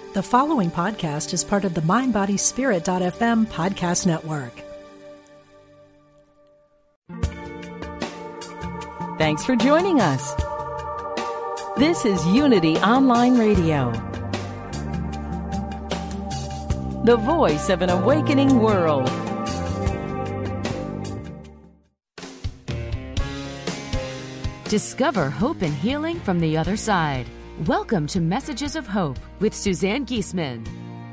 The following podcast is part of the MindBodySpirit.fm podcast network. Thanks for joining us. This is Unity Online Radio, the voice of an awakening world. Discover hope and healing from the other side. Welcome to Messages of Hope with Suzanne Giesemann.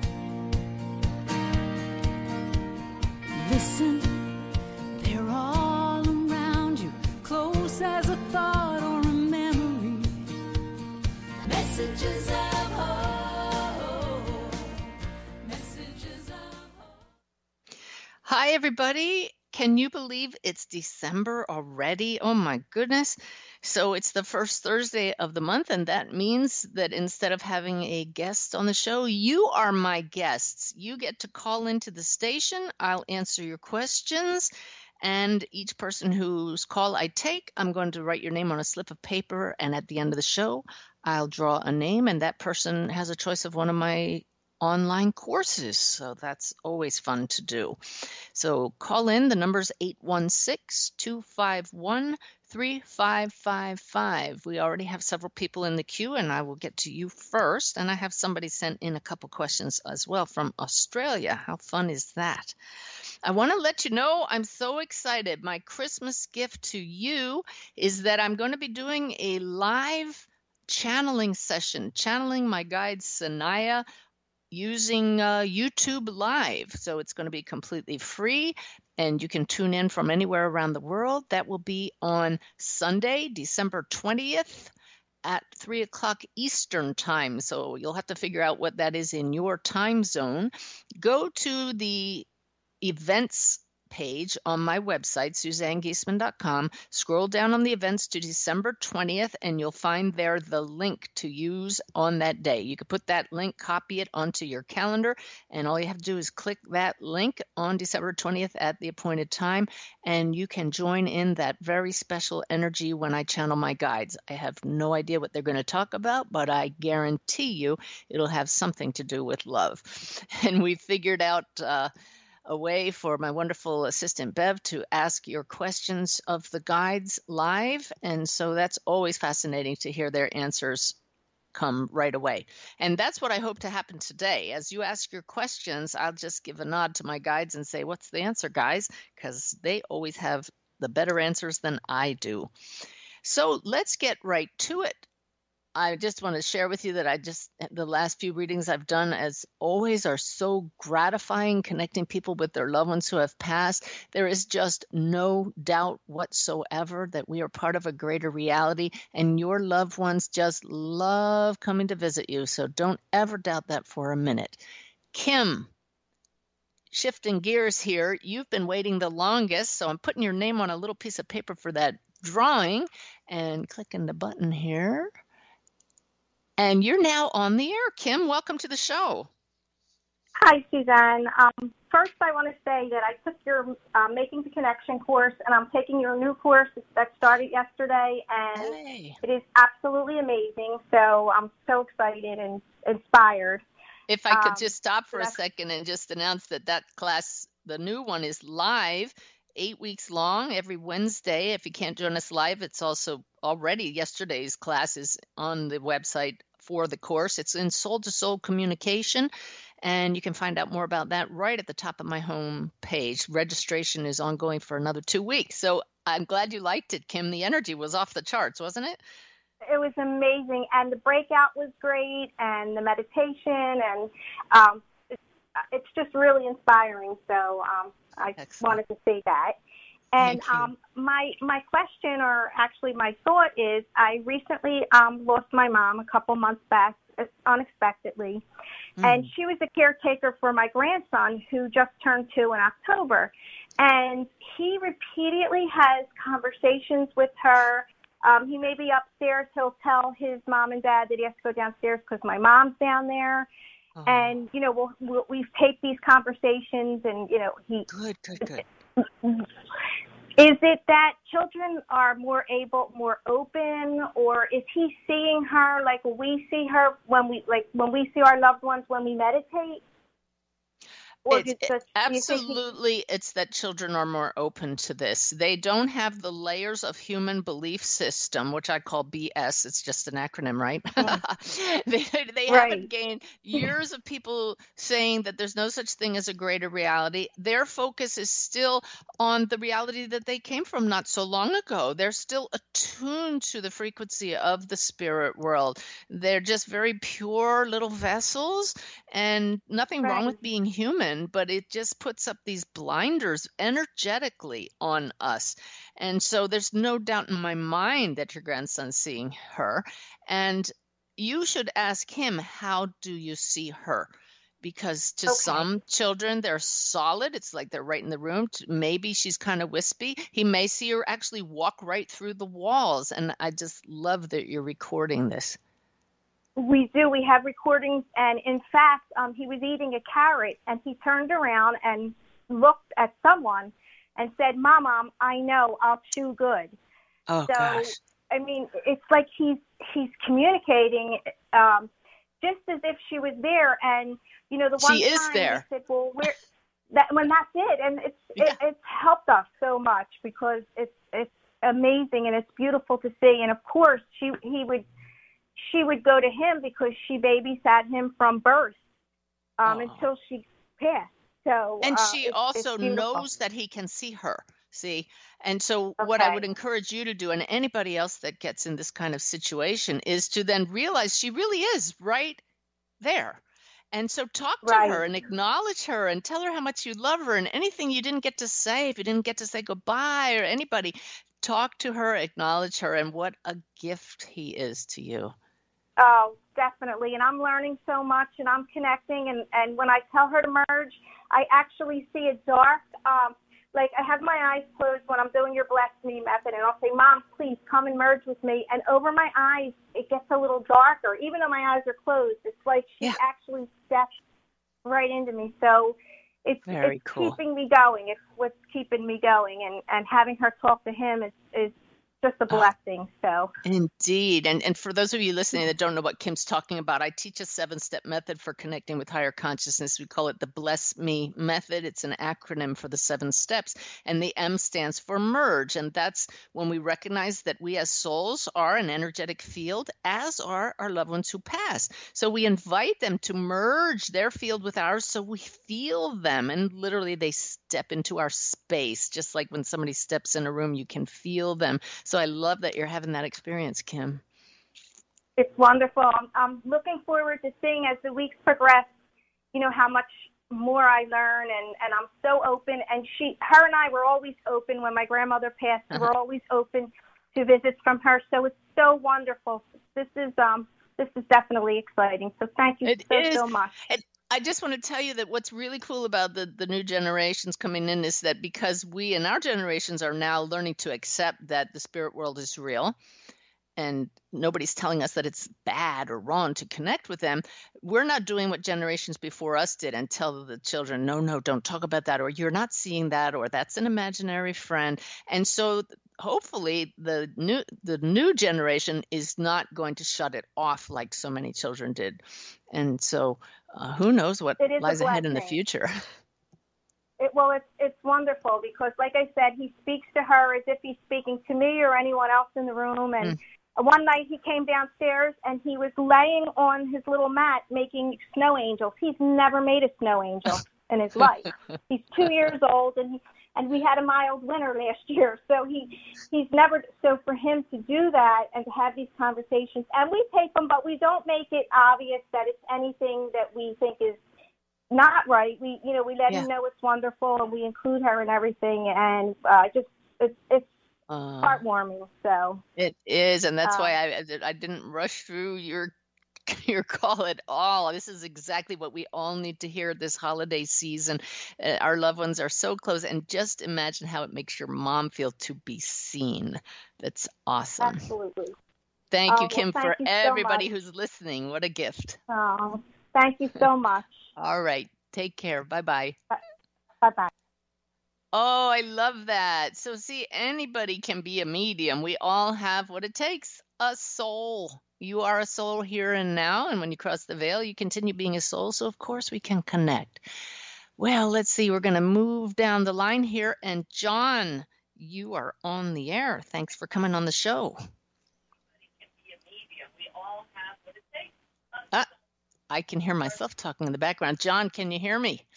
Listen, they're all around you, close as a thought or a memory. Messages of hope. Messages of hope. Hi, everybody. Can you believe it's December already? Oh, my goodness. So it's the first Thursday of the month, and that means that instead of having a guest on the show, you are my guests. You get to call into the station. I'll answer your questions, and each person whose call I take, I'm going to write your name on a slip of paper, and at the end of the show, I'll draw a name, and that person has a choice of one of my online courses. So that's always fun to do. So call in. The number's 816-251-3555. We already have several people in the queue, and I will get to you first. And I have somebody sent in a couple questions as well from Australia. How fun is that? I want to let you know I'm so excited. My Christmas gift to you is that I'm going to be doing a live channeling session, channeling my guide Sanaya, using YouTube Live. So it's going to be completely free, and you can tune in from anywhere around the world. That will be on Sunday, December 20th at 3 o'clock Eastern time. So you'll have to figure out what that is in your time zone. Go to the events page on my website, SuzanneGiesemann.com. Scroll down on the events to December 20th, and you'll find there the link to use on that day. You can put that link, copy it onto your calendar, and all you have to do is click that link on December 20th at the appointed time, and you can join in that very special energy when I channel my guides. I have no idea what they're going to talk about, but I guarantee you it'll have something to do with love. And we figured out a way for my wonderful assistant Bev to ask your questions of the guides live. And so that's always fascinating to hear their answers come right away. And that's what I hope to happen today. As you ask your questions, I'll just give a nod to my guides and say, what's the answer, guys? Because they always have the better answers than I do. So let's get right to it. I just want to share with you that the last few readings I've done, as always, are so gratifying, connecting people with their loved ones who have passed. There is just no doubt whatsoever that we are part of a greater reality, and your loved ones just love coming to visit you. So don't ever doubt that for a minute. Kim, shifting gears here, you've been waiting the longest, so I'm putting your name on a little piece of paper for that drawing and clicking the button here. And you're now on the air. Kim, welcome to the show. Hi, Suzanne. First, I want to say that I took your Making the Connection course, and I'm taking your new course that started yesterday, and It is absolutely amazing. So I'm so excited and inspired. If I could just stop for a second and just announce that class, the new one, is live, 8 weeks long, every Wednesday. If you can't join us live, it's also already yesterday's class is on the website for the course. It's in Soul to Soul Communication, and you can find out more about that right at the top of my home page. Registration is ongoing for another 2 weeks. So I'm glad you liked it, Kim. The energy was off the charts, wasn't it? It was amazing, and the breakout was great, and the meditation, and it's just really inspiring. So I wanted to say that. And my question, or actually my thought, is I recently lost my mom a couple months back unexpectedly. And she was a caretaker for my grandson who just turned 2 in October. And he repeatedly has conversations with her. He may be upstairs. He'll tell his mom and dad that he has to go downstairs because my mom's down there. Oh. And, you know, we've taped these conversations, and, you know, he... Good. Is it that children are more open, or is he seeing her like we see her when we see our loved ones when we meditate? Or Absolutely, it's that children are more open to this. They don't have the layers of human belief system, which I call BS. It's just an acronym, right? They Right. haven't gained years of people saying that there's no such thing as a greater reality. Their focus is still on the reality that they came from not so long ago. They're still attuned to the frequency of the spirit world. They're just very pure little vessels, and nothing wrong with being human, but it just puts up these blinders energetically on us. And so there's no doubt in my mind that your grandson's seeing her. And you should ask him, how do you see her? Because to some children, they're solid. It's like they're right in the room. Maybe she's kind of wispy. He may see her actually walk right through the walls. And I just love that you're recording this. We do. We have recordings, and in fact, he was eating a carrot, and he turned around and looked at someone and said, "Mom, I know, I'll chew good." Oh, so, gosh. I mean, it's like he's communicating just as if she was there, and the one she time is there. he said, "Well, that's it," and it's helped us so much because it's amazing and it's beautiful to see, and of course she would go to him because she babysat him from birth until she passed. So, and she also it's knows that he can see her. See? And so what I would encourage you to do, and anybody else that gets in this kind of situation, is to then realize she really is right there. And so talk to her and acknowledge her and tell her how much you love her, and anything you didn't get to say, if you didn't get to say goodbye or anybody, talk to her, acknowledge her, and what a gift he is to you. Oh, definitely. And I'm learning so much, and I'm connecting. And when I tell her to merge, I actually see a dark, like I have my eyes closed when I'm doing your Bless Me method, and I'll say, "Mom, please come and merge with me." And over my eyes, it gets a little darker. Even though my eyes are closed, it's like she actually steps right into me. So it's cool. Keeping me going. It's what's keeping me going. And having her talk to him is just a blessing. So indeed. And for those of you listening that don't know what Kim's talking about, I teach a 7-step method for connecting with higher consciousness. We call it the Bless Me method. It's an acronym for the 7 steps, and the M stands for merge. And that's when we recognize that we as souls are an energetic field, as are our loved ones who pass. So we invite them to merge their field with ours so we feel them, and literally they step into our space. Just like when somebody steps in a room, you can feel them. So I love that you're having that experience, Kim. It's wonderful. I'm looking forward to seeing as the weeks progress, how much more I learn, and I'm so open. And her and I were always open when my grandmother passed. We were always open to visits from her. So it's so wonderful. This is definitely exciting. So thank you so much. I just want to tell you that what's really cool about the new generations coming in is that because we in our generations are now learning to accept that the spirit world is real, and nobody's telling us that it's bad or wrong to connect with them, we're not doing what generations before us did and tell the children, no, don't talk about that, or you're not seeing that, or that's an imaginary friend. And so hopefully the new generation is not going to shut it off like so many children did. And so who knows what lies ahead in the future. It's wonderful because, like I said, he speaks to her as if he's speaking to me or anyone else in the room. And one night he came downstairs and he was laying on his little mat making snow angels. He's never made a snow angel in his life. He's 2 years old, and we had a mild winter last year. So he's never, so for him to do that and to have these conversations, and we take them, but we don't make it obvious that it's anything that we think is not right. We let him know it's wonderful, and we include her in everything, and it's heartwarming. So it is, and that's why I didn't rush through your call at all. This is exactly what we all need to hear this holiday season. Our loved ones are so close, and just imagine how it makes your mom feel to be seen. That's awesome. Absolutely. Thank you, Kim, for everybody who's listening. What a gift. Oh, thank you so much. All right. Take care. Bye-bye. Bye-bye. Oh, I love that. So, see, anybody can be a medium. We all have what it takes, a soul. You are a soul here and now. And when you cross the veil, you continue being a soul. So, of course, we can connect. Well, let's see. We're going to move down the line here. And John, you are on the air. Thanks for coming on the show. I can hear myself talking in the background. John, can you hear me?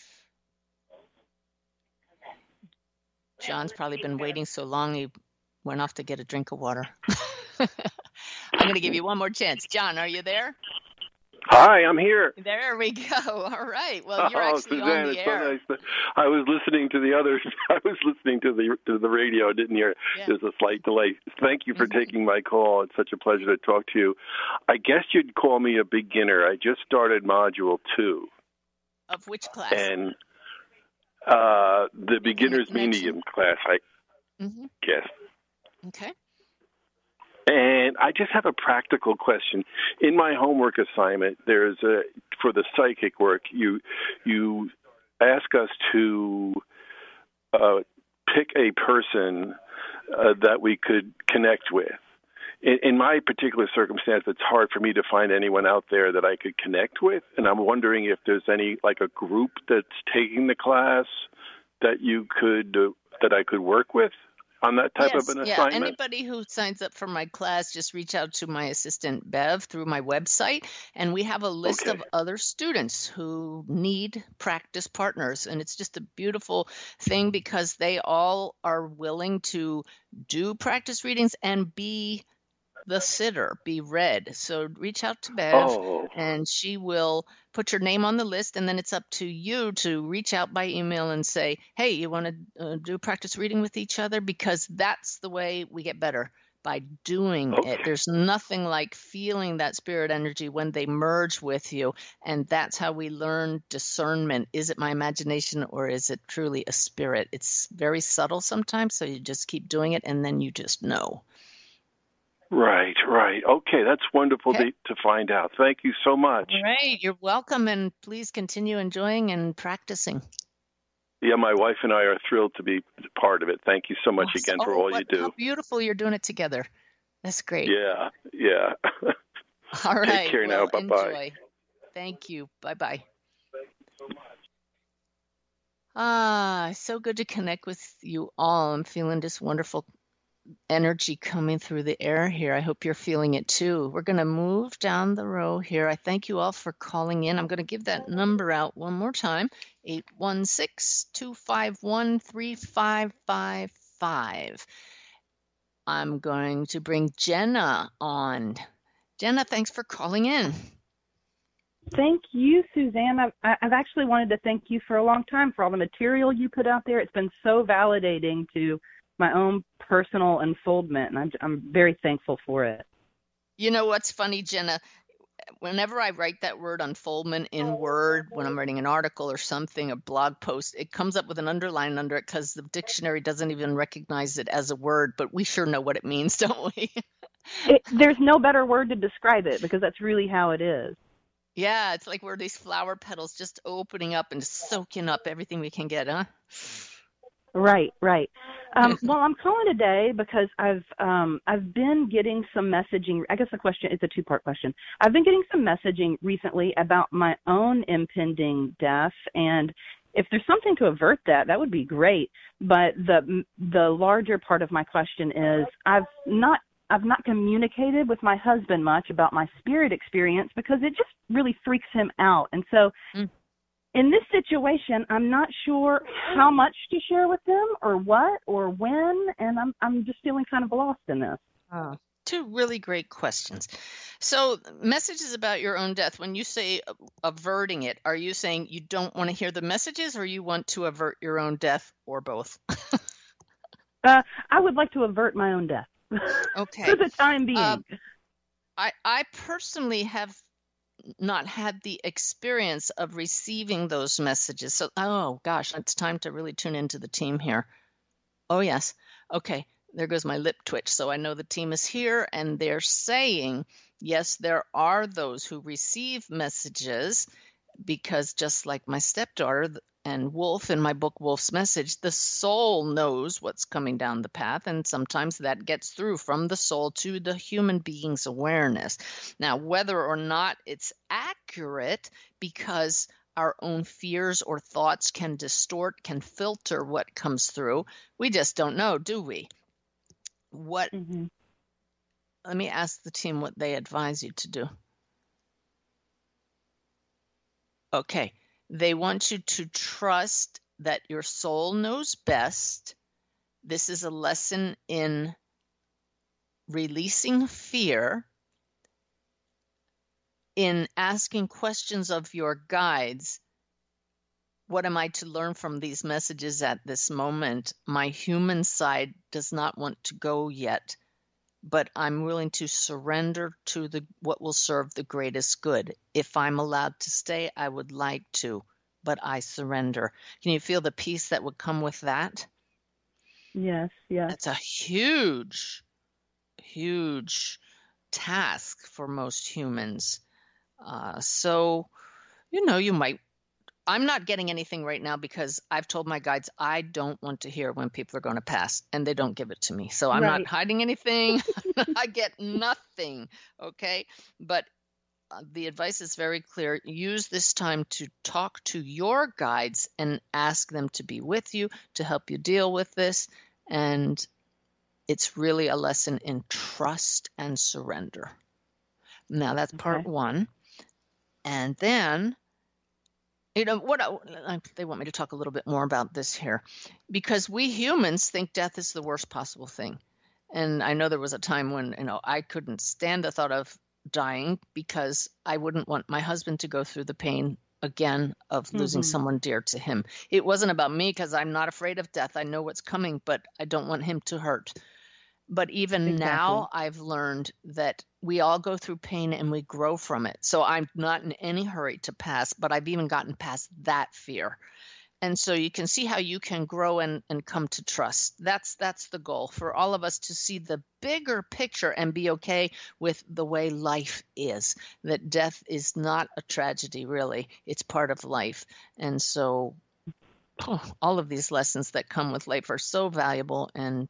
John's probably been waiting so long he went off to get a drink of water. I'm going to give you one more chance. John, are you there? Hi, I'm here. There we go. All right. Well, you're actually Suzanne, on the air. So nice. I was listening to the others. I was listening to the radio. I didn't hear. Yeah. There's a slight delay. Thank you for taking my call. It's such a pleasure to talk to you. I guess you'd call me a beginner. I just started Module 2. Of which class? And the beginner's medium class, I guess. Okay. And I just have a practical question. In my homework assignment, there's for the psychic work, you ask us to pick a person that we could connect with. In my particular circumstance, it's hard for me to find anyone out there that I could connect with, and I'm wondering if there's any, like a group that's taking the class that you could that I could work with on that type of an assignment? Yeah, anybody who signs up for my class, just reach out to my assistant, Bev, through my website, and we have a list of other students who need practice partners, and it's just a beautiful thing because they all are willing to do practice readings and be the sitter, be read. So reach out to Bev, and she will put your name on the list, and then it's up to you to reach out by email and say, hey, you want to do practice reading with each other? Because that's the way we get better, by doing it. There's nothing like feeling that spirit energy when they merge with you, and that's how we learn discernment. Is it my imagination or is it truly a spirit? It's very subtle sometimes, so you just keep doing it, and then you just know. Right. Okay, that's wonderful to find out. Thank you so much. Great, you're welcome, and please continue enjoying and practicing. Yeah, my wife and I are thrilled to be part of it. Thank you so much again for all you do. How beautiful you're doing it together. That's great. Yeah. All right. Take care now. Bye-bye. Enjoy. Thank you. Bye-bye. So good to connect with you all. I'm feeling this wonderful energy coming through the air here. I hope you're feeling it too. We're going to move down the row here. I thank you all for calling in. I'm going to give that number out one more time, 816-251-3555. I'm going to bring Jenna on. Jenna, thanks for calling in. Thank you, Suzanne. I've actually wanted to thank you for a long time for all the material you put out there. It's been so validating to my own personal unfoldment, and I'm very thankful for it. You know what's funny, Jenna? Whenever I write that word unfoldment in Word, when I'm writing an article or something, a blog post, it comes up with an underline under it because the dictionary doesn't even recognize it as a word, but we sure know what it means, don't we? There's no better word to describe it because that's really how it is. Yeah, it's like we're these flower petals just opening up and soaking up everything we can get, huh? Right. Well, I'm calling today because I've been getting some messaging. I guess the question is a two-part question. I've been getting some messaging recently about my own impending death, and if there's something to avert that, that would be great. But the larger part of my question is I've not communicated with my husband much about my spirit experience because it just really freaks him out, and so. In this situation, I'm not sure how much to share with them or what or when, and I'm just feeling kind of lost in this. Two really great questions. So messages about your own death, when you say averting it, are you saying you don't want to hear the messages or you want to avert your own death or both? I would like to avert my own death. Okay. For the time being. I personally have not had the experience of receiving those messages. So, oh gosh, it's time to really tune into the team here. Oh yes. Okay. There goes my lip twitch. So I know the team is here and they're saying, yes, there are those who receive messages because just like my stepdaughter and Wolf in my book, Wolf's Message, the soul knows what's coming down the path, and sometimes that gets through from the soul to the human being's awareness. Now, whether or not it's accurate, because our own fears or thoughts can distort, can filter what comes through, we just don't know, do we? Let me ask the team what they advise you to do. Okay. They want you to trust that your soul knows best. This is a lesson in releasing fear, in asking questions of your guides. What am I to learn from these messages at this moment? My human side does not want to go yet, but I'm willing to surrender to what will serve the greatest good. If I'm allowed to stay, I would like to, but I surrender. Can you feel the peace that would come with that? Yes, yes. That's a huge, huge task for most humans. So, you might. I'm not getting anything right now because I've told my guides I don't want to hear when people are going to pass, and they don't give it to me. So I'm not hiding anything. I get nothing. Okay. But the advice is very clear. Use this time to talk to your guides and ask them to be with you, to help you deal with this. And it's really a lesson in trust and surrender. Now that's part one. And then, they want me to talk a little bit more about this here, because we humans think death is the worst possible thing. And I know there was a time when, I couldn't stand the thought of dying because I wouldn't want my husband to go through the pain again of losing someone dear to him. It wasn't about me because I'm not afraid of death. I know what's coming, but I don't want him to hurt. But even now, I've learned that we all go through pain and we grow from it. So I'm not in any hurry to pass, but I've even gotten past that fear. And so you can see how you can grow and come to trust. That's the goal for all of us, to see the bigger picture and be okay with the way life is, that death is not a tragedy, really. It's part of life. And so all of these lessons that come with life are so valuable. And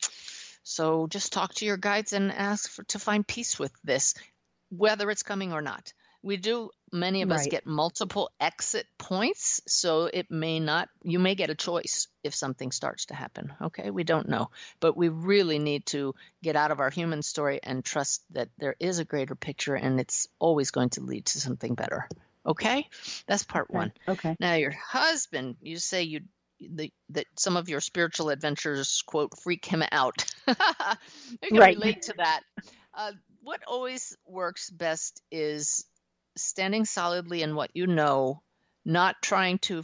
so just talk to your guides and ask to find peace with this, whether it's coming or not. Many of us get multiple exit points, so you may get a choice if something starts to happen. Okay, we don't know, but we really need to get out of our human story and trust that there is a greater picture, and it's always going to lead to something better. Okay, that's part one. Okay. Now your husband, you say that some of your spiritual adventures, quote, freak him out. You can relate to that. What always works best is standing solidly in what you know, not trying to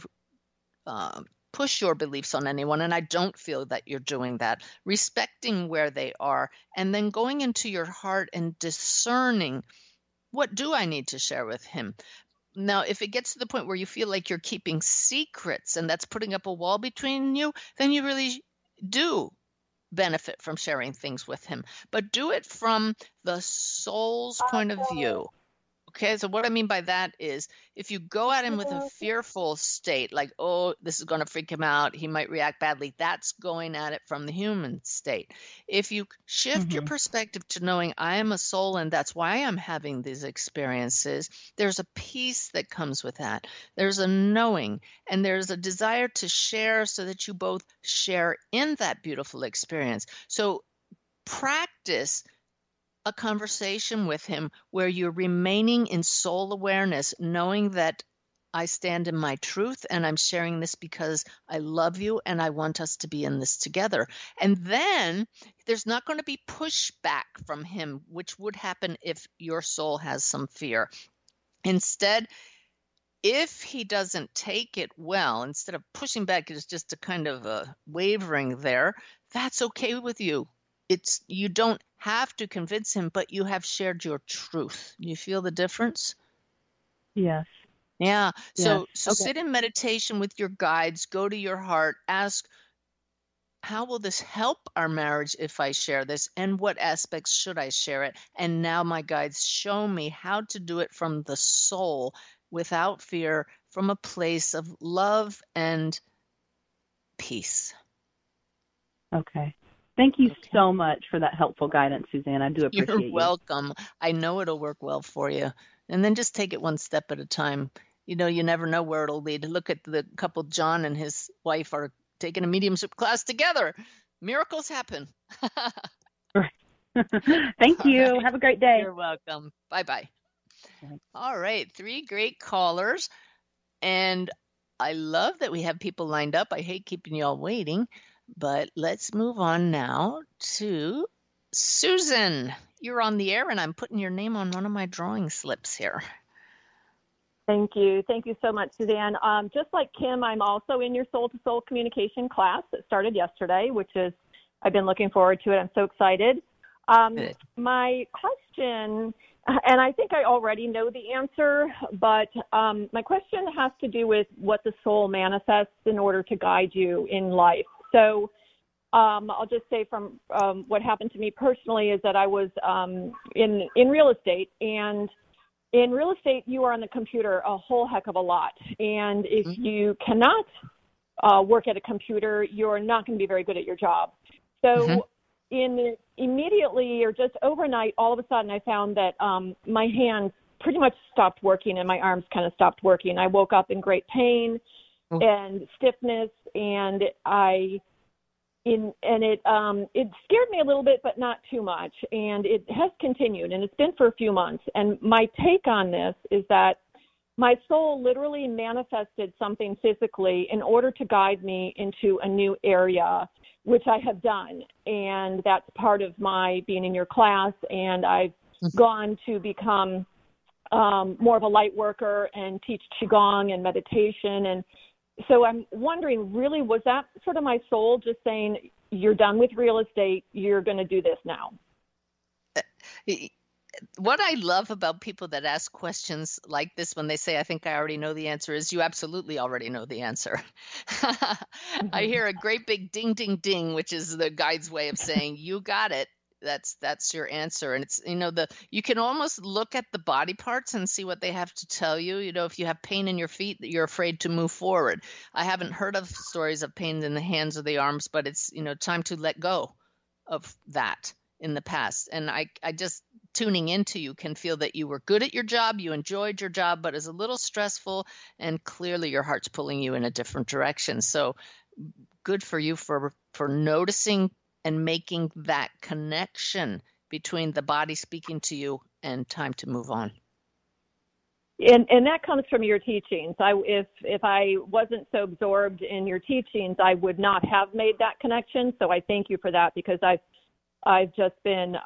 push your beliefs on anyone. And I don't feel that you're doing that. Respecting where they are, and then going into your heart and discerning, what do I need to share with him? Now, if it gets to the point where you feel like you're keeping secrets and that's putting up a wall between you, then you really do benefit from sharing things with him. But do it from the soul's point of view. Okay, so what I mean by that is, if you go at him with a fearful state, like, oh, this is going to freak him out, he might react badly, that's going at it from the human state. If you shift your perspective to knowing I am a soul and that's why I'm having these experiences, there's a peace that comes with that. There's a knowing, and there's a desire to share so that you both share in that beautiful experience. So practice a conversation with him where you're remaining in soul awareness, knowing that I stand in my truth and I'm sharing this because I love you and I want us to be in this together. And then there's not going to be pushback from him, which would happen if your soul has some fear. Instead, if he doesn't take it well, instead of pushing back, it's just a kind of a wavering there, that's okay with you. You don't have to convince him, but you have shared your truth. You feel the difference? Yes. Yeah. So sit in meditation with your guides, go to your heart, ask, how will this help our marriage if I share this? And what aspects should I share it? And now my guides show me how to do it from the soul, without fear from a place of love and peace. Okay. Thank you so much for that helpful guidance, Suzanne. I do appreciate You're welcome. I know it'll work well for you. And then just take it one step at a time. You know, you never know where it'll lead. Look at the couple, John and his wife are taking a mediumship class together. Miracles happen. Thank you. Right. Have a great day. You're welcome. Bye-bye. All right. 3 great callers. And I love that we have people lined up. I hate keeping you all waiting, but let's move on now to Susan. You're on the air, and I'm putting your name on one of my drawing slips here. Thank you. Thank you so much, Suzanne. Just like Kim, I'm also in your soul-to-soul communication class that started yesterday, which is, I've been looking forward to it. I'm so excited. My question, and I think I already know the answer, but my question has to do with what the soul manifests in order to guide you in life. So I'll just say from what happened to me personally is that I was in real estate, and in real estate, you are on the computer a whole heck of a lot. And if you cannot work at a computer, you're not going to be very good at your job. So immediately or just overnight, all of a sudden, I found that my hands pretty much stopped working and my arms kind of stopped working. I woke up in great pain and stiffness, and it scared me a little bit, but not too much. And it has continued, and it's been for a few months. And my take on this is that my soul literally manifested something physically in order to guide me into a new area, which I have done. And that's part of my being in your class. And I've gone to become more of a light worker and teach Qigong and meditation. And so I'm wondering, really, was that sort of my soul just saying, you're done with real estate, you're going to do this now? What I love about people that ask questions like this when they say, I think I already know the answer, is you absolutely already know the answer. I hear a great big ding, ding, ding, which is the guide's way of saying, you got it. That's your answer. And it's, you can almost look at the body parts and see what they have to tell you. If you have pain in your feet, you're afraid to move forward. I haven't heard of stories of pain in the hands or the arms, but it's, time to let go of that in the past. And I just tuning into you can feel that you were good at your job. You enjoyed your job, but it's a little stressful, and clearly your heart's pulling you in a different direction. So good for you for noticing and making that connection between the body speaking to you and time to move on. And that comes from your teachings. If I wasn't so absorbed in your teachings, I would not have made that connection. So I thank you for that, because I've just been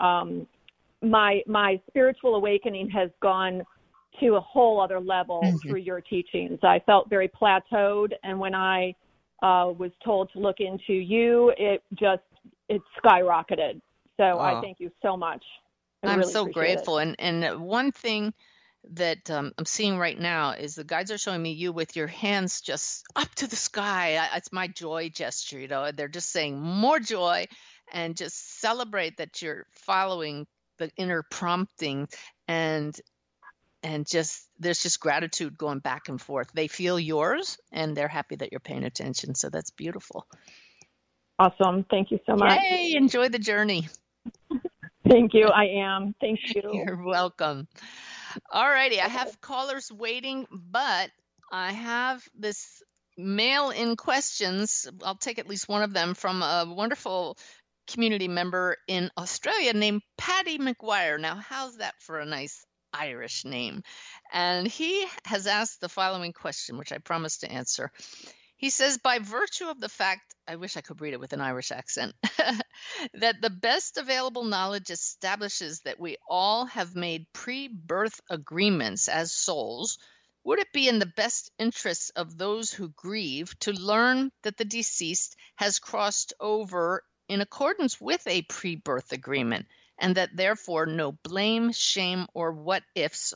my spiritual awakening has gone to a whole other level through your teachings. I felt very plateaued, and when I was told to look into you, it skyrocketed. So I thank you so much. I'm really so grateful. And one thing that I'm seeing right now is the guides are showing me you with your hands just up to the sky. It's my joy gesture. They're just saying more joy, and just celebrate that you're following the inner prompting, and just there's just gratitude going back and forth. They feel yours, and they're happy that you're paying attention. So that's beautiful. Awesome. Thank you so much. Yay, enjoy the journey. Thank you. I am. Thank you. You're welcome. All righty. I have callers waiting, but I have this mail-in questions. I'll take at least one of them from a wonderful community member in Australia named Paddy McGuire. Now, how's that for a nice Irish name? And he has asked the following question, which I promised to answer. He says, by virtue of the fact, I wish I could read it with an Irish accent, that the best available knowledge establishes that we all have made pre-birth agreements as souls, would it be in the best interests of those who grieve to learn that the deceased has crossed over in accordance with a pre-birth agreement, and that therefore no blame, shame, or what-ifs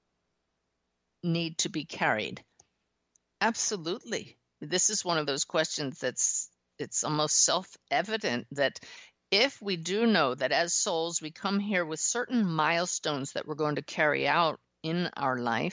need to be carried? Absolutely. This is one of those questions it's almost self-evident that if we do know that as souls we come here with certain milestones that we're going to carry out in our life,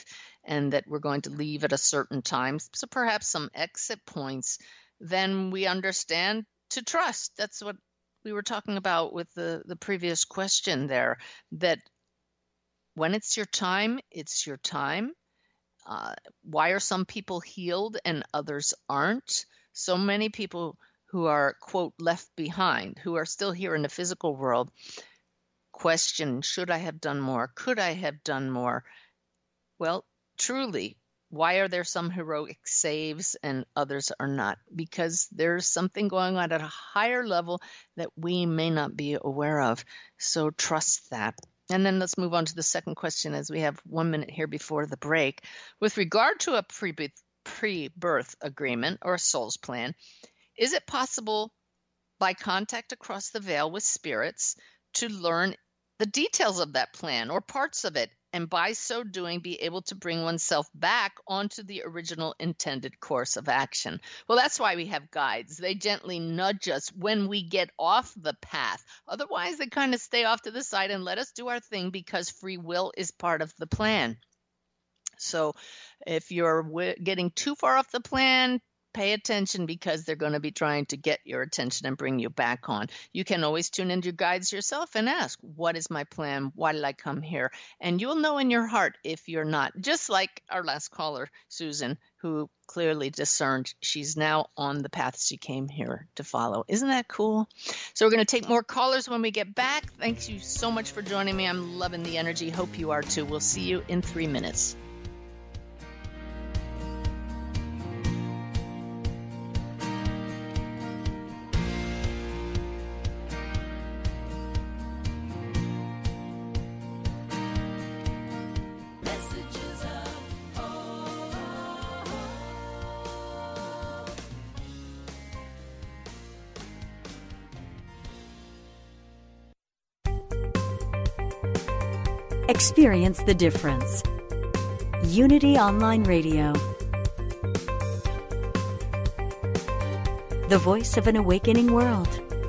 and that we're going to leave at a certain time, so perhaps some exit points, then we understand to trust. That's what we were talking about with the previous question there, that when it's your time, it's your time. Why are some people healed and others aren't? So many people who are, quote, left behind, who are still here in the physical world, question, should I have done more? Could I have done more? Well, truly, why are there some heroic saves and others are not? Because there's something going on at a higher level that we may not be aware of. So trust that. And then let's move on to the second question, as we have 1 minute here before the break. With regard to a pre-birth agreement or a soul's plan, is it possible by contact across the veil with spirits to learn the details of that plan or parts of it, and by so doing be able to bring oneself back onto the original intended course of action? Well, that's why we have guides. They gently nudge us when we get off the path. Otherwise, they kind of stay off to the side and let us do our thing, because free will is part of the plan. So if you're getting too far off the plan, pay attention, because they're going to be trying to get your attention and bring you back on. You can always tune into your guides yourself and ask, what is my plan? Why did I come here? And you'll know in your heart if you're not. Just like our last caller, Susan, who clearly discerned she's now on the path she came here to follow. Isn't that cool? So we're going to take more callers when we get back. Thank you so much for joining me. I'm loving the energy. Hope you are too. We'll see you in 3 minutes. Experience the difference. Unity Online Radio. The voice of an awakening world.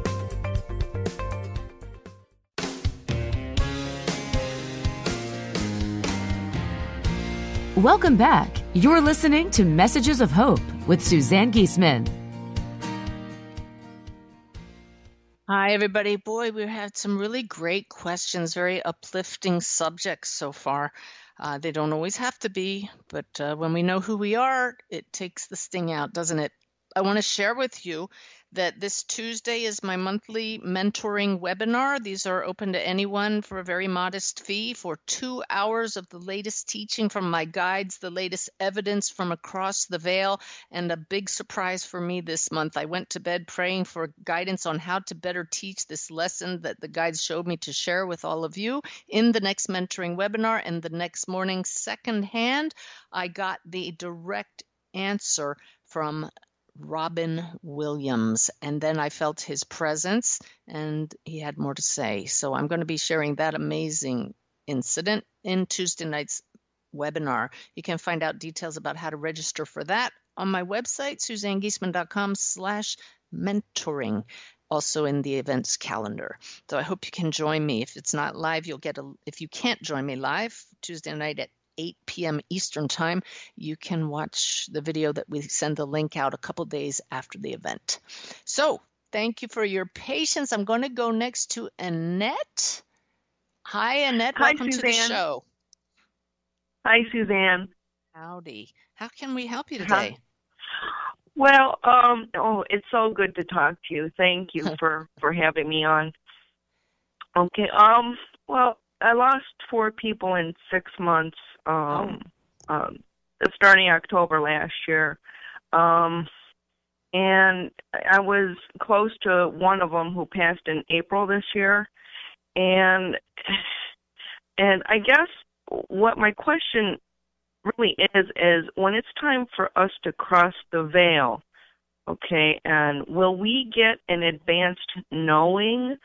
Welcome back. You're listening to Messages of Hope with Suzanne Giesemann. Hi, everybody. Boy, we've had some really great questions, very uplifting subjects so far. They don't always have to be, but when we know who we are, it takes the sting out, doesn't it? I want to share with you that this Tuesday is my monthly mentoring webinar. These are open to anyone for a very modest fee for 2 hours of the latest teaching from my guides, the latest evidence from across the veil, and a big surprise for me this month. I went to bed praying for guidance on how to better teach this lesson that the guides showed me to share with all of you in the next mentoring webinar. And the next morning, secondhand, I got the direct answer from Robin Williams, and then I felt his presence and he had more to say. So I'm going to be sharing that amazing incident in Tuesday night's webinar. You can find out details about how to register for that on my website, SuzanneGiesemann.com/mentoring, also in the events calendar. So I hope you can join me. If it's not live, if you can't join me live Tuesday night at 8 p.m. Eastern Time, you can watch the video that we send the link out a couple days after the event. So thank you for your patience. I'm going to go next to Annette. Hi, Annette. Welcome to the show. Hi, Suzanne. Howdy. How can we help you today? Well, it's so good to talk to you. Thank you for having me on. Okay. Well, I lost 4 people in 6 months, starting October last year. And I was close to one of them who passed in April this year. And I guess what my question really is when it's time for us to cross the veil, okay, and will we get an advanced knowing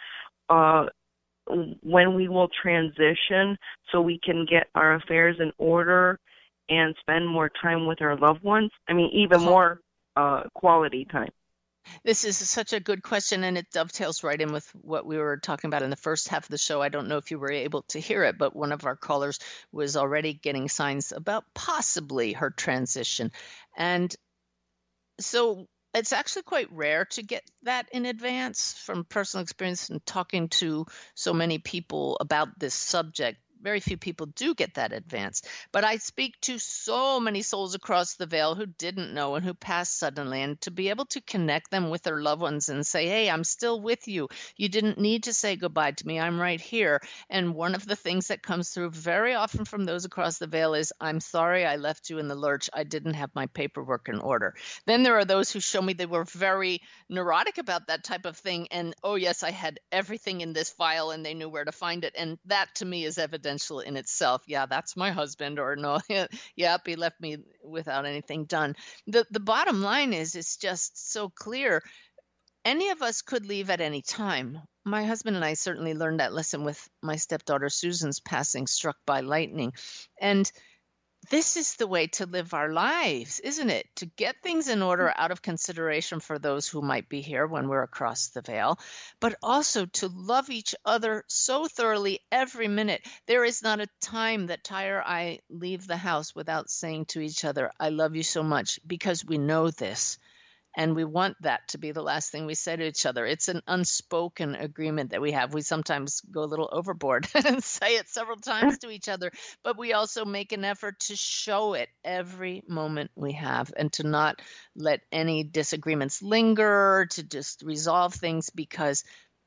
when we will transition so we can get our affairs in order and spend more time with our loved ones? I mean, even more quality time. This is such a good question, and it dovetails right in with what we were talking about in the first half of the show. I don't know if you were able to hear it, but one of our callers was already getting signs about possibly her transition. And so it's actually quite rare to get that in advance from personal experience and talking to so many people about this subject. Very few people do get that advance. But I speak to so many souls across the veil who didn't know and who passed suddenly, and to be able to connect them with their loved ones and say, hey, I'm still with you. You didn't need to say goodbye to me. I'm right here. And one of the things that comes through very often from those across the veil is, I'm sorry I left you in the lurch. I didn't have my paperwork in order. Then there are those who show me they were very neurotic about that type of thing. And, oh, yes, I had everything in this file and they knew where to find it. And that to me is evidential in itself. Yeah, that's my husband, or no, yep, he left me without anything done. The bottom line is, it's just so clear. Any of us could leave at any time. My husband and I certainly learned that lesson with my stepdaughter Susan's passing, struck by lightning. And this is the way to live our lives, isn't it? To get things in order out of consideration for those who might be here when we're across the veil, but also to love each other so thoroughly every minute. There is not a time that Ty or I leave the house without saying to each other, I love you so much, because we know this. And we want that to be the last thing we say to each other. It's an unspoken agreement that we have. We sometimes go a little overboard and say it several times to each other, but we also make an effort to show it every moment we have, and to not let any disagreements linger, to just resolve things, because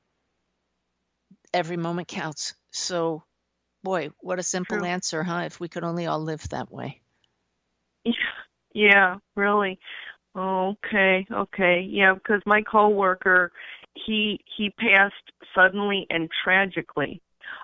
every moment counts. So, boy, what a simple answer, huh? If we could only all live that way. Yeah, really. Okay. Yeah, because my coworker, he passed suddenly and tragically,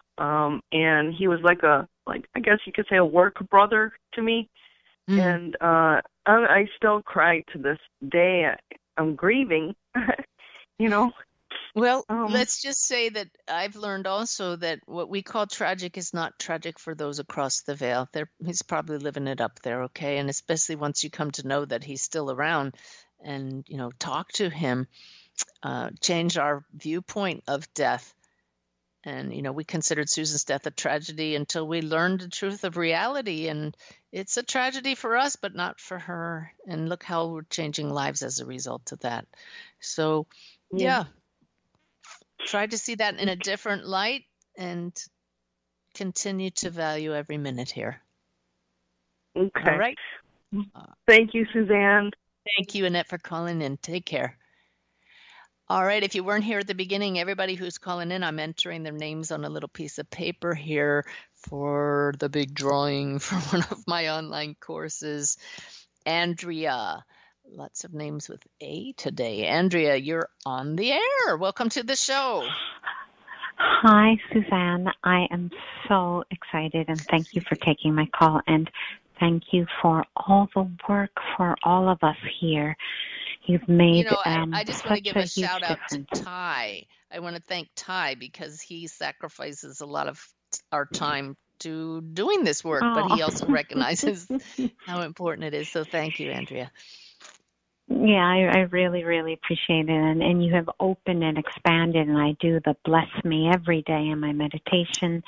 and he was like I guess you could say a work brother to me, and I still cry to this day. I'm grieving, you know. Well, let's just say that I've learned also that what we call tragic is not tragic for those across the veil. He's probably living it up there, okay? And especially once you come to know that he's still around and, talk to him, change our viewpoint of death. And, we considered Susan's death a tragedy until we learned the truth of reality. And it's a tragedy for us, but not for her. And look how we're changing lives as a result of that. So, yeah. Try to see that in a different light and continue to value every minute here. Okay. All right. Thank you, Suzanne. Thank you, Annette, for calling in. Take care. All right. If you weren't here at the beginning, everybody who's calling in, I'm entering their names on a little piece of paper here for the big drawing for one of my online courses. Andrea. Lots of names with A today. Andrea, you're on the air. Welcome to the show. Hi, Suzanne. I am so excited, and thank you for taking my call, and thank you for all the work for all of us here. You've made I just want to give a shout out difference. to Ty. I want to thank Ty because he sacrifices a lot of our time to doing this work, but he also recognizes how important it is. So thank you, Andrea. Yeah, I really, really appreciate it. And you have opened and expanded, and I do the bless me every day in my meditation.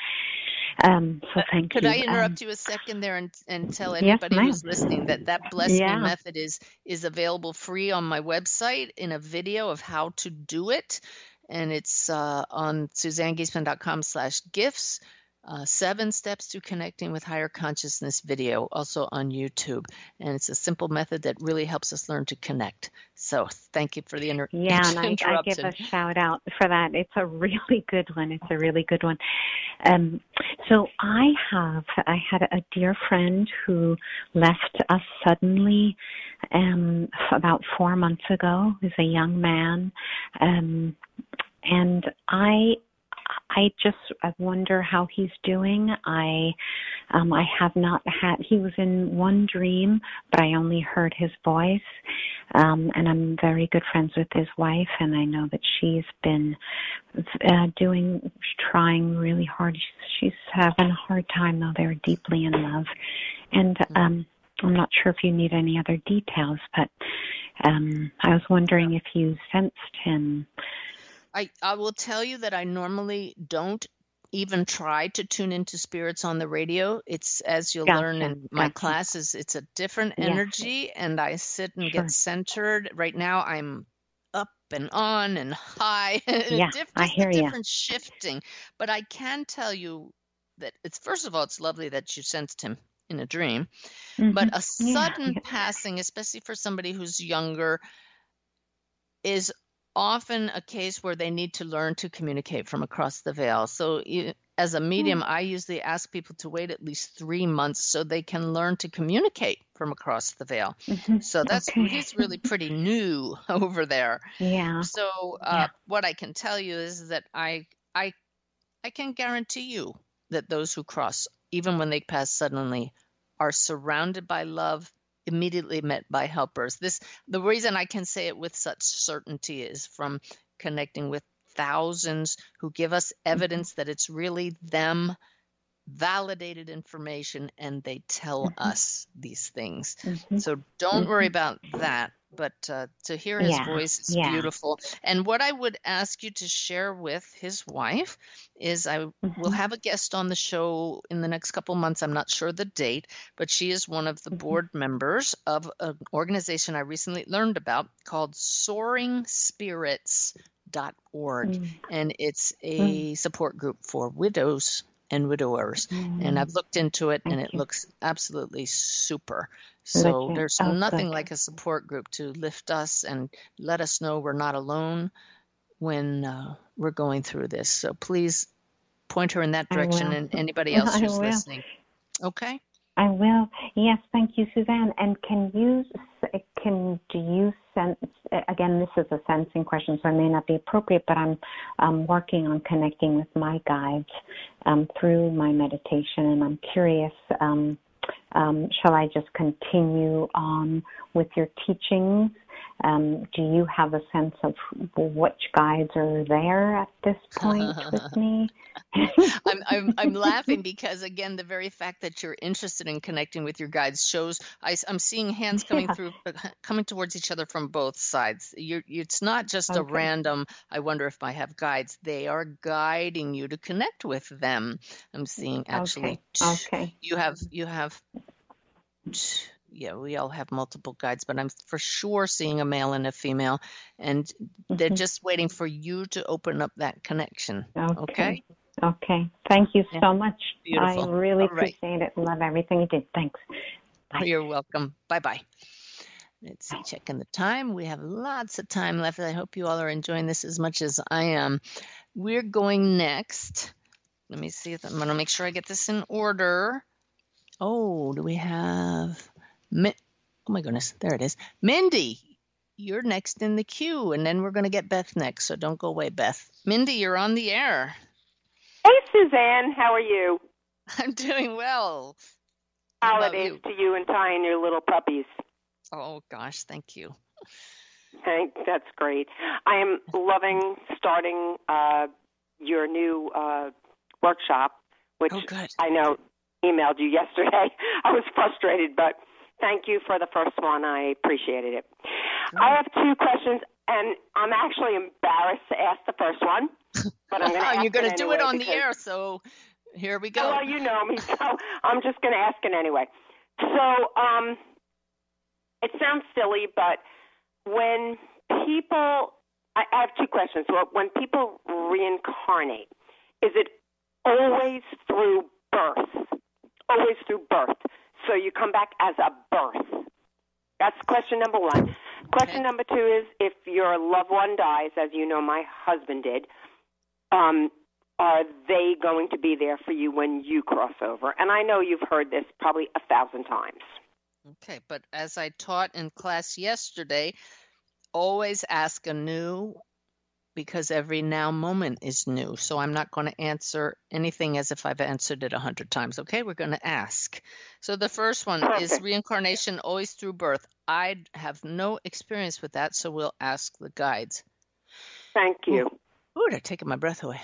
So thank you. Could I interrupt you a second there and tell anybody who's listening that bless me method is available free on my website in a video of how to do it. And it's on SuzanneGiesman.com/gifts. 7 steps to connecting with higher consciousness video, also on YouTube. And it's a simple method that really helps us learn to connect. So thank you for the interruption. Yeah, and I give a shout out for that. It's a really good one. So I had a dear friend who left us suddenly about 4 months ago. He's a young man. And I wonder how he's doing. I have not had, he was in one dream, but I only heard his voice. And I'm very good friends with his wife, and I know that she's been trying really hard. She's having a hard time, though. They're deeply in love. And I'm not sure if you need any other details, but I was wondering if you sensed him. I will tell you that I normally don't even try to tune into spirits on the radio. It's, as you'll learn in my classes, it's a different energy, and I sit and get centered. Right now I'm up and on and high. I hear you. Different shifting. But I can tell you that it's, first of all, it's lovely that you sensed him in a dream. But a sudden passing, especially for somebody who's younger, is often a case where they need to learn to communicate from across the veil. So as a medium, I usually ask people to wait at least 3 months so they can learn to communicate from across the veil. So he's really pretty new over there. So what I can tell you is that I can guarantee you that those who cross, even when they pass suddenly, are surrounded by love, immediately met by helpers. The reason I can say it with such certainty is from connecting with thousands who give us evidence that it's really them, validated information, and they tell us these things. So don't worry about that. But to hear his voice is beautiful. And what I would ask you to share with his wife is I will have a guest on the show in the next couple months. I'm not sure the date, but she is one of the board members of an organization I recently learned about called SoaringSpirits.org. And it's a support group for widows and widowers. And I've looked into it, and it looks absolutely super. So there's nothing like a support group to lift us and let us know we're not alone when we're going through this. So please point her in that direction, and anybody else who's listening. Okay? I will. Yes, thank you, Suzanne. And do you sense, again, this is a sensing question, so it may not be appropriate, but I'm working on connecting with my guides through my meditation, and I'm curious, shall I just continue on with your teachings? Do you have a sense of which guides are there at this point with me? I'm laughing because, again, the very fact that you're interested in connecting with your guides shows I'm seeing hands coming towards each other from both sides. It's not just a random, I wonder if I have guides. They are guiding you to connect with them. I'm seeing actually you have we all have multiple guides, but I'm for sure seeing a male and a female, and they're just waiting for you to open up that connection. Okay. Thank you so much. Beautiful. I really appreciate it. Love everything you did. Thanks. Bye. You're welcome. Bye-bye. Let's see, checking the time. We have lots of time left. I hope you all are enjoying this as much as I am. We're going next. Let me see if I'm going to make sure I get this in order. Oh, do we have... oh my goodness, there it is. Mindy, you're next in the queue, and then we're going to get Beth next, so don't go away, Beth. Mindy, you're on the air. Hey, Suzanne, how are you? I'm doing well. Holidays to you and Ty and your little puppies. Oh, gosh, thank you. That's great. I am loving starting your new workshop, which I know emailed you yesterday. I was frustrated, but thank you for the first one. I appreciated it. I have two questions, and I'm actually embarrassed to ask the first one, but I'm going to ask You're going to it do anyway it on the air, so here we go. Well, you know me, so I'm just going to ask it anyway. So it sounds silly, but when people – I have two questions. Well, when people reincarnate, is it always through birth? Always through birth. So you come back as a birth. That's question number one. Question number two is, if your loved one dies, as you know my husband did, are they going to be there for you when you cross over? And I know you've heard this probably 1,000 times. Okay, but as I taught in class yesterday, always ask anew, because every now moment is new. So I'm not going to answer anything as if I've answered it 100 times. Okay, we're going to ask. So the first one is reincarnation always through birth. I have no experience with that, so we'll ask the guides. Thank you. Ooh, they're taking my breath away.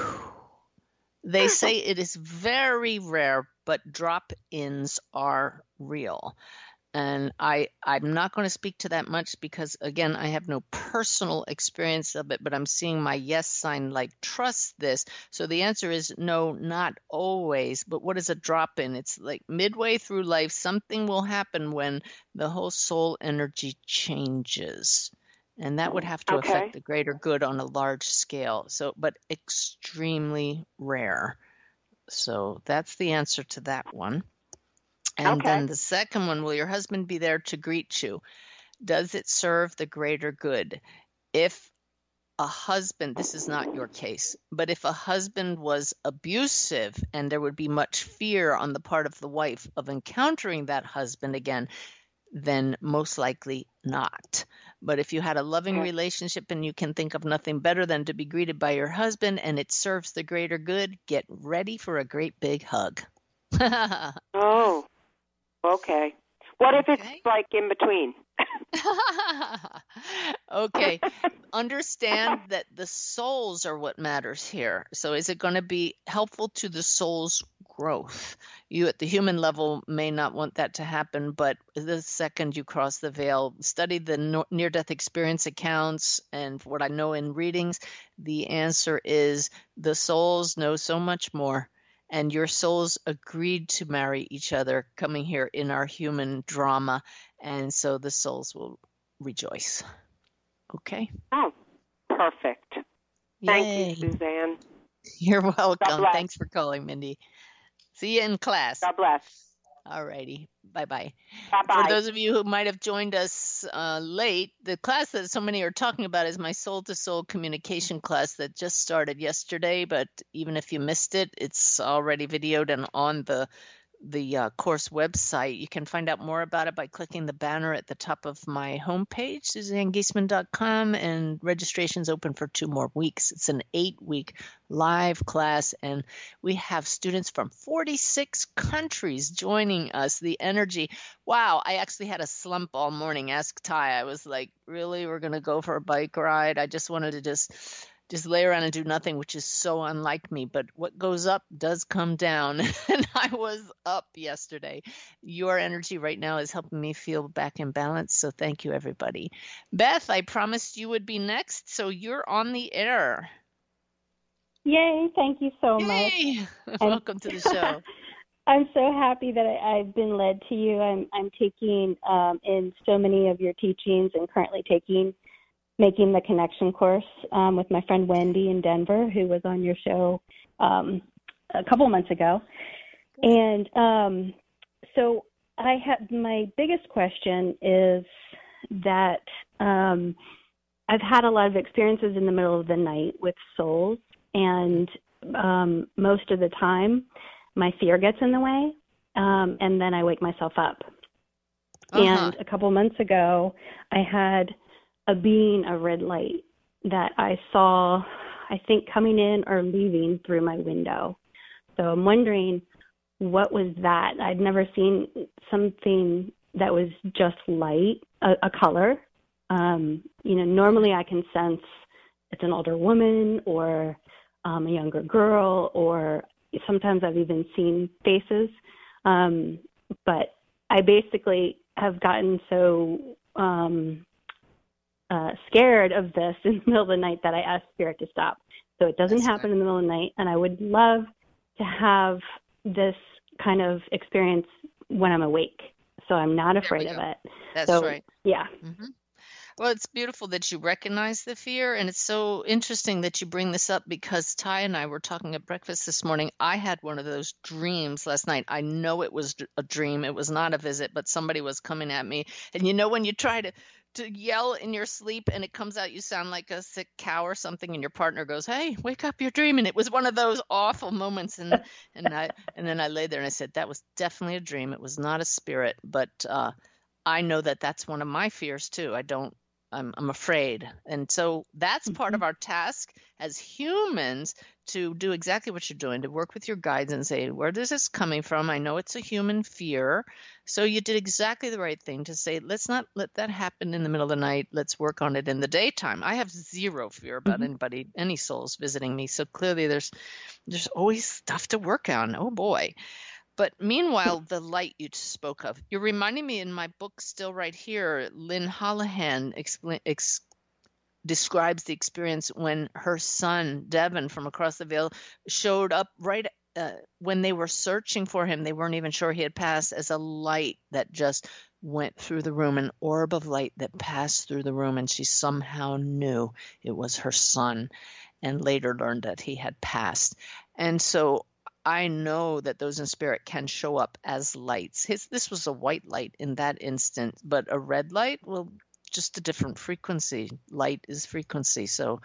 They say it is very rare, but drop-ins are real. And I'm not going to speak to that much because, again, I have no personal experience of it, but I'm seeing my yes sign like trust this. So the answer is no, not always. But what is a drop in? It's like midway through life, something will happen when the whole soul energy changes. And that would have to affect the greater good on a large scale. So, but extremely rare. So that's the answer to that one. And then the second one, will your husband be there to greet you? Does it serve the greater good? If a husband, this is not your case, but if a husband was abusive and there would be much fear on the part of the wife of encountering that husband again, then most likely not. But if you had a loving relationship and you can think of nothing better than to be greeted by your husband and it serves the greater good, get ready for a great big hug. Oh. Okay. What if it's like in between? Okay. Understand that the souls are what matters here. So is it going to be helpful to the soul's growth? You at the human level may not want that to happen, but the second you cross the veil, study the near-death experience accounts and what I know in readings, the answer is the souls know so much more. And your souls agreed to marry each other coming here in our human drama. And so the souls will rejoice. Okay? Oh, perfect. Thank you, Suzanne. You're welcome. Thanks for calling, Mindy. See you in class. God bless. All righty. Bye-bye. Bye-bye. For those of you who might have joined us late, the class that so many are talking about is my soul-to-soul communication class that just started yesterday. But even if you missed it, it's already videoed and on the course website. You can find out more about it by clicking the banner at the top of my homepage, SuzanneGiesman.com, and registration's open for 2 more weeks. It's an 8-week live class, and we have students from 46 countries joining us. The energy, wow, I actually had a slump all morning. Ask Ty. I was like, really? We're going to go for a bike ride? I just wanted to just lay around and do nothing, which is so unlike me. But what goes up does come down. And I was up yesterday. Your energy right now is helping me feel back in balance. So thank you, everybody. Beth, I promised you would be next. So you're on the air. Yay. Thank you so much. Welcome to the show. I'm so happy that I've been led to you. I'm taking in so many of your teachings and currently making the connection course with my friend Wendy in Denver, who was on your show a couple months ago. And so I have my biggest question is that I've had a lot of experiences in the middle of the night with souls, and most of the time my fear gets in the way, and then I wake myself up. And a couple months ago, I had a being of red light that I saw, I think, coming in or leaving through my window. So I'm wondering, what was that? I'd never seen something that was just light, a color. Normally I can sense it's an older woman or a younger girl, or sometimes I've even seen faces. But I basically have gotten so scared of this in the middle of the night that I asked Spirit to stop. So it doesn't happen in the middle of the night, and I would love to have this kind of experience when I'm awake. So I'm not afraid of it. That's right. Yeah. Mm-hmm. Well, it's beautiful that you recognize the fear, and it's so interesting that you bring this up because Ty and I were talking at breakfast this morning. I had one of those dreams last night. I know it was a dream. It was not a visit, but somebody was coming at me. And when you try to yell in your sleep and it comes out, you sound like a sick cow or something, and your partner goes, "Hey, wake up, you're dreaming." It was one of those awful moments, and then I lay there and I said, that was definitely a dream. It was not a spirit, but I know that that's one of my fears too. I'm afraid. And so that's part of our task as humans, to do exactly what you're doing, to work with your guides and say, where is this coming from? I know it's a human fear. So you did exactly the right thing to say, let's not let that happen in the middle of the night. Let's work on it in the daytime. I have zero fear about any souls visiting me. So clearly there's always stuff to work on. Oh boy. But meanwhile, the light you spoke of, you're reminding me in my book, still right here, Lynn Holohan describes the experience when her son, Devin, from across the veil, showed up right when they were searching for him. They weren't even sure he had passed, as a light that just went through the room, an orb of light that passed through the room, and she somehow knew it was her son, and later learned that he had passed. And so I know that those in spirit can show up as lights. This was a white light in that instant, but a red light, well, just a different frequency. Light is frequency. So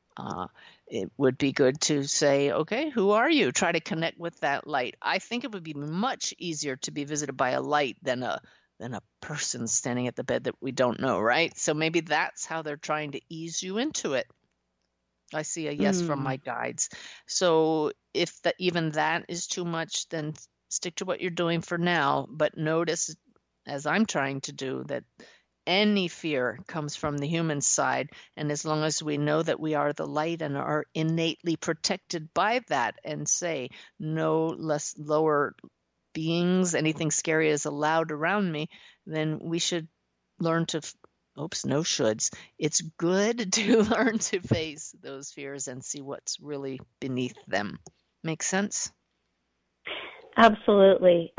it would be good to say, okay, who are you? Try to connect with that light. I think it would be much easier to be visited by a light than a person standing at the bed that we don't know, right? So maybe that's how they're trying to ease you into it. I see a yes from my guides. So if even that is too much, then stick to what you're doing for now. But notice, as I'm trying to do, that any fear comes from the human side. And as long as we know that we are the light and are innately protected by that, and say no less lower beings, anything scary is allowed around me, then we should learn to no shoulds. It's good to learn to face those fears and see what's really beneath them. Make sense? Absolutely.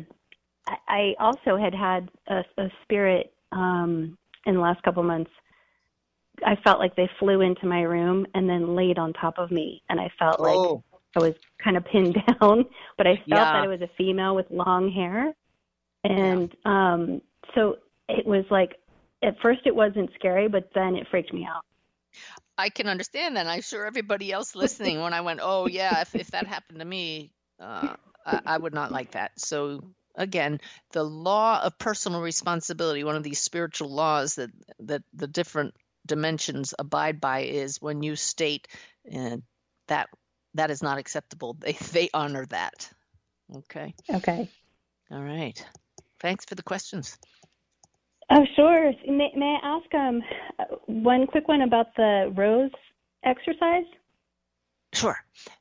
I also had a spirit in the last couple months. I felt like they flew into my room and then laid on top of me, and I felt like I was kind of pinned down, but I felt that it was a female with long hair. And so it was like, at first it wasn't scary, but then it freaked me out. I can understand that. I'm sure everybody else listening, when I went, oh yeah, if that happened to me, I would not like that. So again, the law of personal responsibility, one of these spiritual laws that the different dimensions abide by, is when you state that is not acceptable, they honor that. Okay. Okay. All right. Thanks for the questions. Oh, sure. May I ask one quick one about the rose exercise? Sure.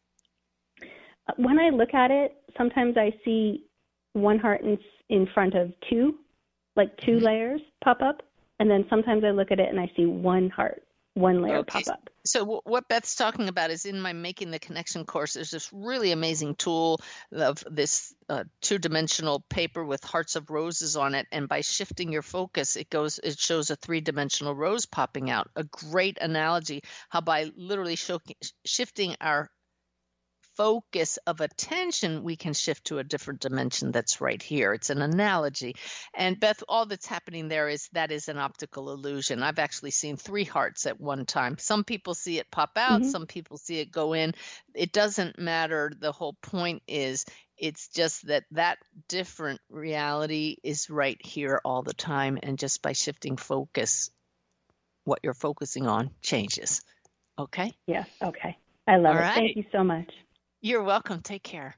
When I look at it, sometimes I see one heart in front of two, like two layers pop up, and then sometimes I look at it and I see one heart, one layer pop up. So what Beth's talking about is, in my Making the Connection course, there's this really amazing tool of this two-dimensional paper with hearts of roses on it, and by shifting your focus, it shows a three-dimensional rose popping out. A great analogy how by literally shifting our focus of attention, we can shift to a different dimension that's right here. It's an analogy. And Beth, all that's happening there is an optical illusion. I've actually seen three hearts at one time. Some people see it pop out, some people see it go in. It doesn't matter. The whole point is, it's just that different reality is right here all the time. And just by shifting focus, what you're focusing on changes. Okay? Yes. Okay. I love it. Right. Thank you so much. You're welcome. Take care.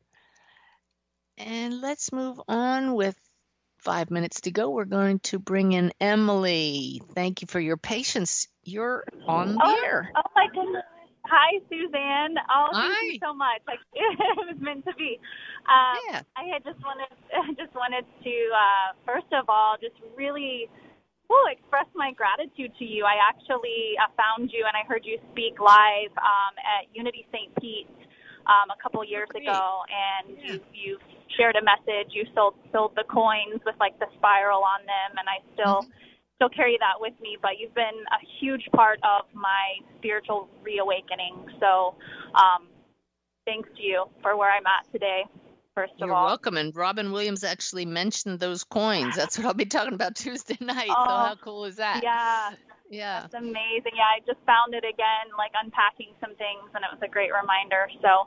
And let's move on. With 5 minutes to go, we're going to bring in Emily. Thank you for your patience. You're on the air. Oh, my goodness. Hi, Suzanne. Oh, Hi. Thank you so much. It was meant to be. Yeah. I had just wanted to, first of all, just really express my gratitude to you. I actually found you and I heard you speak live at Unity St. Pete a couple years ago, and you shared a message. You sold the coins with like the spiral on them, and I still carry that with me. But you've been a huge part of my spiritual reawakening. So thanks to you for where I'm at today. First of all, you're welcome. And Robin Williams actually mentioned those coins. That's what I'll be talking about Tuesday night. So how cool is that? Yeah. That's amazing. Yeah, I just found it again, like unpacking some things, and it was a great reminder. So,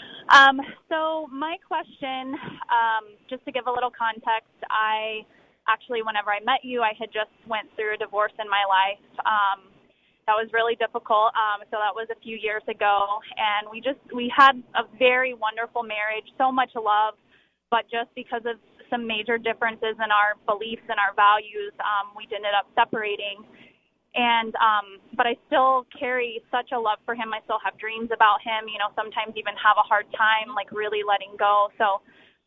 so my question, just to give a little context, I actually, whenever I met you, I had just went through a divorce in my life. That was really difficult. So that was a few years ago, and we had a very wonderful marriage, so much love, but just because of some major differences in our beliefs and our values, we ended up separating. And, but I still carry such a love for him. I still have dreams about him, sometimes even have a hard time, like really letting go. So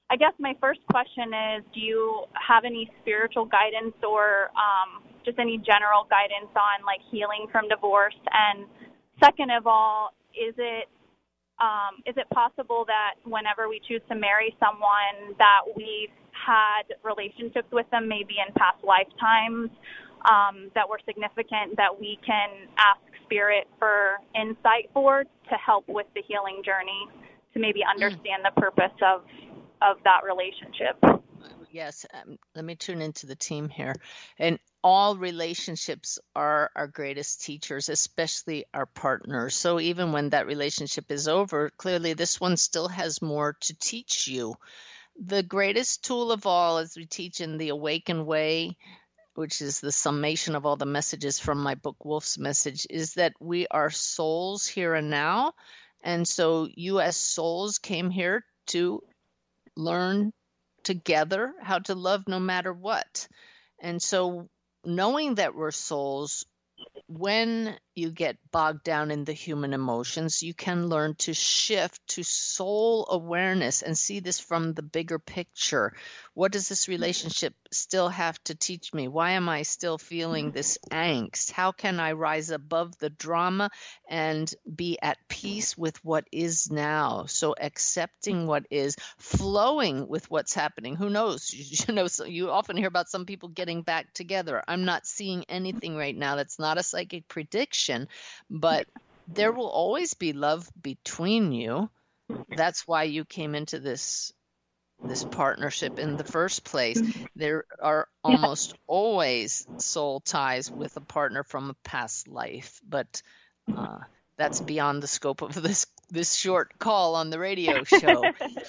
I guess my first question is, do you have any spiritual guidance or just any general guidance on like healing from divorce? And second of all, is it possible that whenever we choose to marry someone that we've had relationships with them maybe in past lifetimes that were significant, that we can ask Spirit for insight for to help with the healing journey, to maybe understand the purpose of that relationship? Yes, let me tune into the team here. And all relationships are our greatest teachers, especially our partners. So even when that relationship is over, clearly this one still has more to teach you. The greatest tool of all, as we teach in the Awakened Way, which is the summation of all the messages from my book, Wolf's Message, is that we are souls here and now. And so you as souls came here to learn together how to love no matter what. And so knowing that we're souls, when you get bogged down in the human emotions, you can learn to shift to soul awareness and see this from the bigger picture. What does this relationship still have to teach me? Why am I still feeling this angst? How can I rise above the drama and be at peace with what is now? So accepting what is, flowing with what's happening. Who knows? So you often hear about some people getting back together. I'm not seeing anything right now. That's not a psychic prediction, but there will always be love between you. That's why you came into this partnership in the first place. There are almost always soul ties with a partner from a past life, but that's beyond the scope of this short call on the radio show.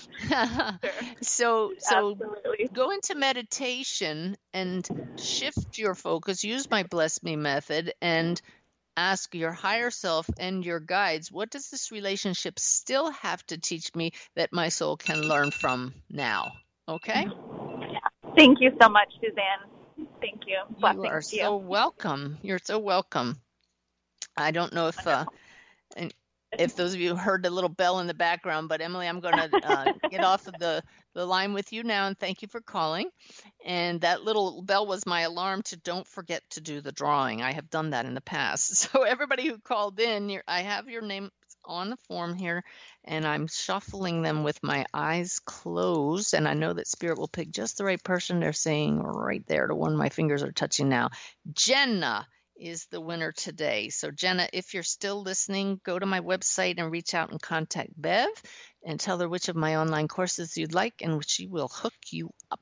So go into meditation and shift your focus. Use my Bless Me method and ask your higher self and your guides, what does this relationship still have to teach me that my soul can learn from now? Okay? Thank you so much, Suzanne. Thank you. You are so welcome. You're so welcome. I don't know if those of you heard the little bell in the background, but Emily, I'm going to get off of the line with you now, and thank you for calling. And that little bell was my alarm to don't forget to do the drawing. I have done that in the past. So everybody who called in, I have your name on the form here, and I'm shuffling them with my eyes closed, and I know that Spirit will pick just the right person. They're saying right there, the one my fingers are touching now. Jenna is the winner today. So Jenna, if you're still listening, go to my website and reach out and contact Bev and tell her which of my online courses you'd like, and she will hook you up.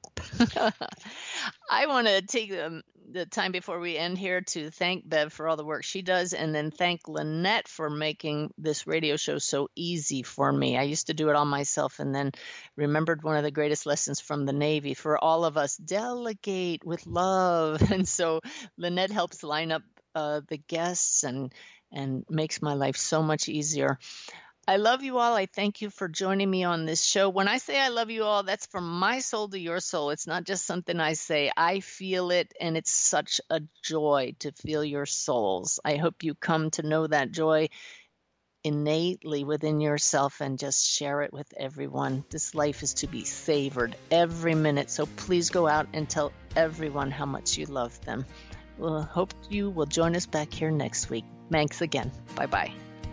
I want to take the time before we end here to thank Bev for all the work she does, and then thank Lynette for making this radio show so easy for me. I used to do it all myself, and then remembered one of the greatest lessons from the Navy for all of us: delegate with love. And so Lynette helps line up the guests and makes my life so much easier. I love you all. I thank you for joining me on this show. When I say I love you all, that's from my soul to your soul. It's not just something I say. I feel it, and it's such a joy to feel your souls. I hope you come to know that joy innately within yourself and just share it with everyone. This life is to be savored every minute, so please go out and tell everyone how much you love them. We'll hope you will join us back here next week. Thanks again. Bye-bye.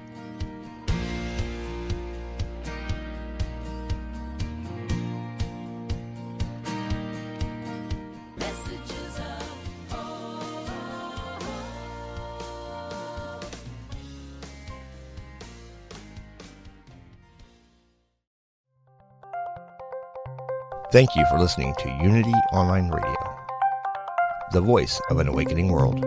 Thank you for listening to Unity Online Radio, the voice of an awakening world.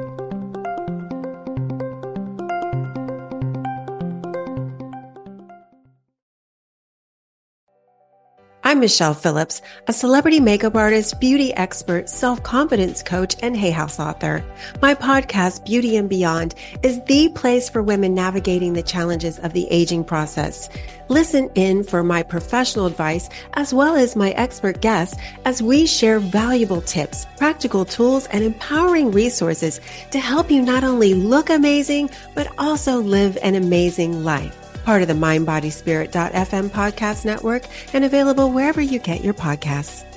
I'm Michelle Phillips, a celebrity makeup artist, beauty expert, self-confidence coach, and Hay House author. My podcast, Beauty and Beyond, is the place for women navigating the challenges of the aging process. Listen in for my professional advice as well as my expert guests as we share valuable tips, practical tools, and empowering resources to help you not only look amazing, but also live an amazing life. part of the MindBodySpirit.fm podcast network and available wherever you get your podcasts.